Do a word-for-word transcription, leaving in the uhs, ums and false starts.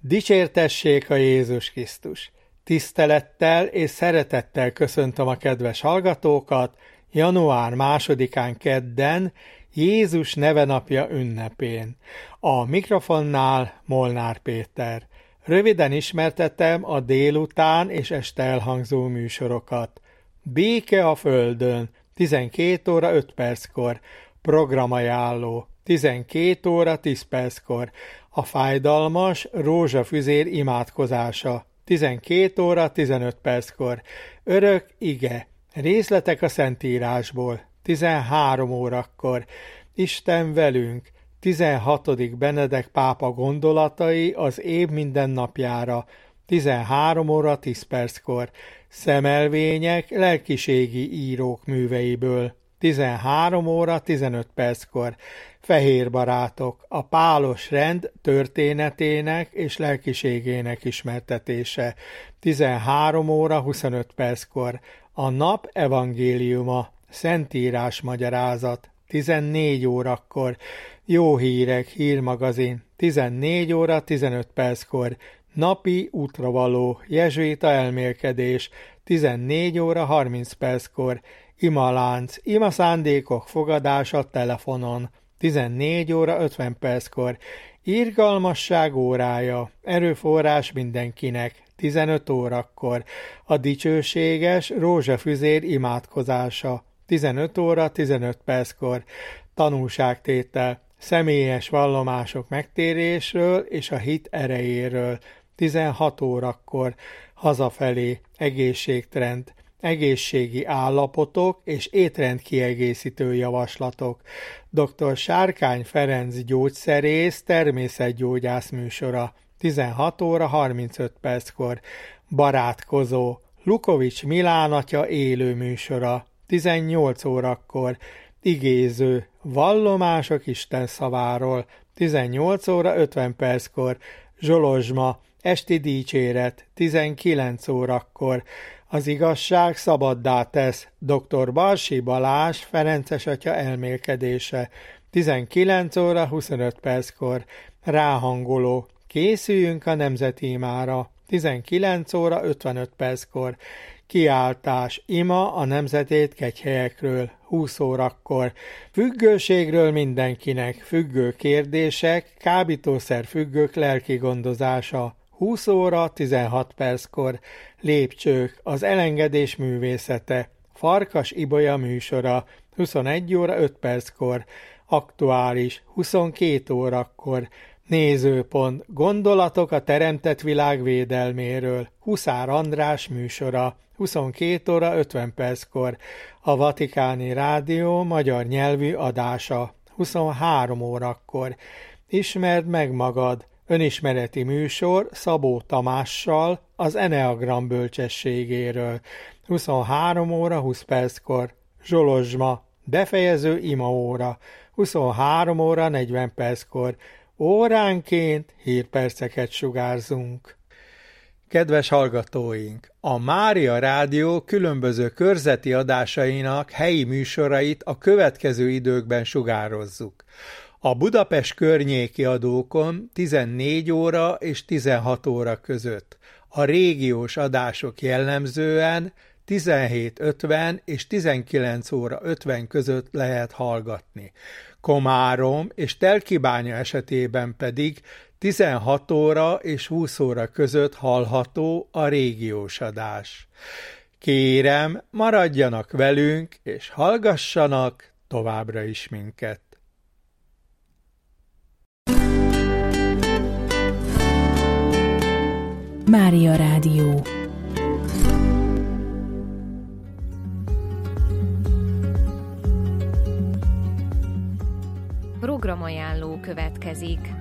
Dicsértessék a Jézus Krisztus! Tisztelettel és szeretettel köszöntöm a kedves hallgatókat január másodikán kedden, Jézus nevenapja ünnepén. A mikrofonnál Molnár Péter. Röviden ismertetem a délután és este elhangzó műsorokat. Béke a földön, tizenkét óra öt perckor, programajánló, tizenkét óra tíz perckor, a fájdalmas rózsafüzér imádkozása, tizenkét óra tizenöt perckor, örök ige, részletek a Szentírásból, tizenhárom órakor, Isten velünk, tizenhatodik Benedek pápa gondolatai az év mindennapjára, tizenhárom óra tíz perckor, szemelvények lelkiségi írók műveiből, tizenhárom óra tizenöt perckor, Fehér barátok, a pálos rend történetének és lelkiségének ismertetése, tizenhárom óra huszonöt perckor, a nap evangéliuma, Szentírás magyarázat, tizennégy órakor, Jó hírek hírmagazin, tizennégy óra tizenöt perckor, napi útravaló jezsuita elmélkedés, tizennégy óra harminc perckor, imalánc, ima szándékok fogadása telefonon, tizennégy óra ötven perckor, irgalmasság órája, erőforrás mindenkinek, tizenöt órakor, a dicsőséges rózsafüzér imádkozása, tizenöt óra tizenöt perckor, tanúságtétel, személyes vallomások megtérésről és a hit erejéről, tizenhat órakor, hazafelé, egészségtrend, egészségi állapotok és étrendkiegészítő javaslatok, dr. Sárkány Ferenc gyógyszerész természetgyógyász műsora, tizenhat óra harmincöt perckor, barátkozó, Lukovics Milán atya élő műsora, tizennyolc órakor, igéző, vallomások Isten szaváról, tizennyolc óra ötven perckor, zsolozsma, esti dicséret, tizenkilenc órakor, az igazság szabaddá tesz, dr. Balsi Balázs Ferences atya elmélkedése, tizenkilenc óra huszonöt perckor, ráhangoló, készüljünk a nemzetímára, tizenkilenc óra ötvenöt perckor, kiáltás, ima a nemzetét kegyhelyekről, húsz órakor, függőségről mindenkinek, függő kérdések, kábítószer függők lelki gondozása, húsz óra tizenhat perckor, lépcsők, az elengedés művészete, Farkas Ibolya műsora, huszonegy óra öt perckor, aktuális, huszonkét órakor, nézőpont, gondolatok a teremtett világ védelméről, Huszár András műsora, huszonkét óra ötven perckor, a Vatikáni Rádió magyar nyelvű adása, huszonhárom órakor, ismerd meg magad, önismereti műsor Szabó Tamással az Eneagram bölcsességéről, huszonhárom óra húsz perckor, zsolozsma, befejező imaóra, huszonhárom óra negyven perckor, óránként hírperceket sugárzunk. Kedves hallgatóink! A Mária Rádió különböző körzeti adásainak helyi műsorait a következő időkben sugározzuk. A Budapest környéki adókon tizennégy óra és tizenhat óra között, a régiós adások jellemzően tizenhét ötven és tizenkilenc óra ötven között lehet hallgatni. Komárom és Telkibánya esetében pedig tizenhat óra és húsz óra között hallható a régiós adás. Kérem, maradjanak velünk és hallgassanak továbbra is minket. Mária Rádió. Programajánló következik.